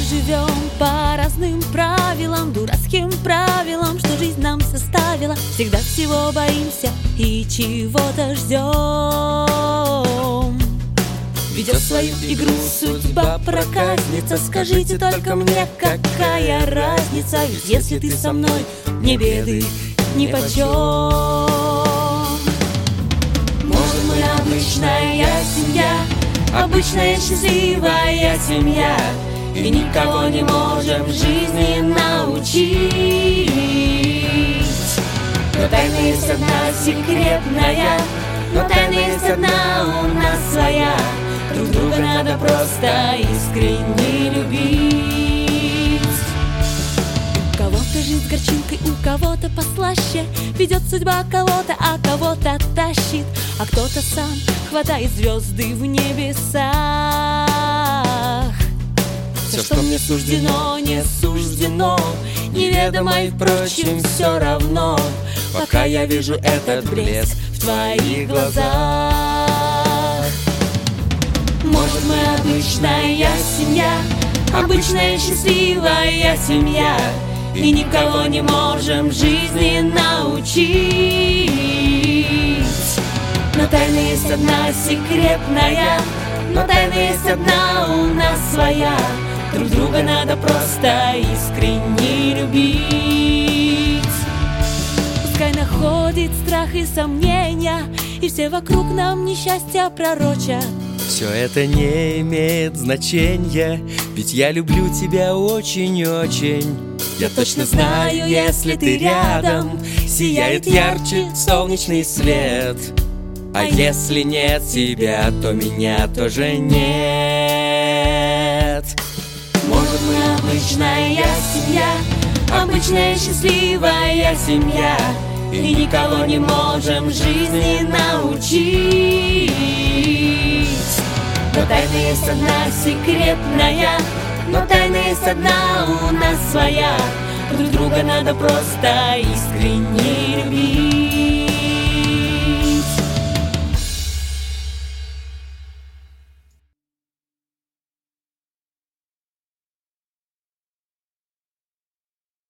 живем по разным правилам, дурацким правилам, что жизнь нам составила. Всегда всего боимся и чего-то ждем. Ведет свою игру судьба проказница. Скажите только мне, какая разница? Ведь если ты со мной, мне беды нипочем. Может, мы обычная семья, обычная счастливая семья, и никого не можем жизни научить. Но тайна есть одна секретная, но тайна есть одна у нас своя. Друг друга надо просто искренне любить. У кого-то жизнь с горчинкой, у кого-то послаще. Ведет судьба кого-то, а кого-то тащит. А кто-то сам хватает звезды в небесах. Все, что мне суждено, не суждено, неведомо и, впрочем, все равно, пока я вижу этот блеск в твоих глазах. Может, мы обычная семья, обычная счастливая семья, и никого не можем жизни научить. Но тайна есть одна секретная, но тайна есть одна у нас своя. Друг друга надо просто искренне любить. Пускай находит страх и сомнения, и все вокруг нам несчастья пророчат. Все это не имеет значения, ведь я люблю тебя очень-очень. Я точно знаю, если ты рядом, сияет ярче солнечный свет. А если нет тебя, то меня тоже нет. Может, мы обычная семья, обычная счастливая семья, и никого не можем жизни научить. Но тайна есть одна секретная, но тайна есть одна у нас своя. Друг друга надо просто искренне любить.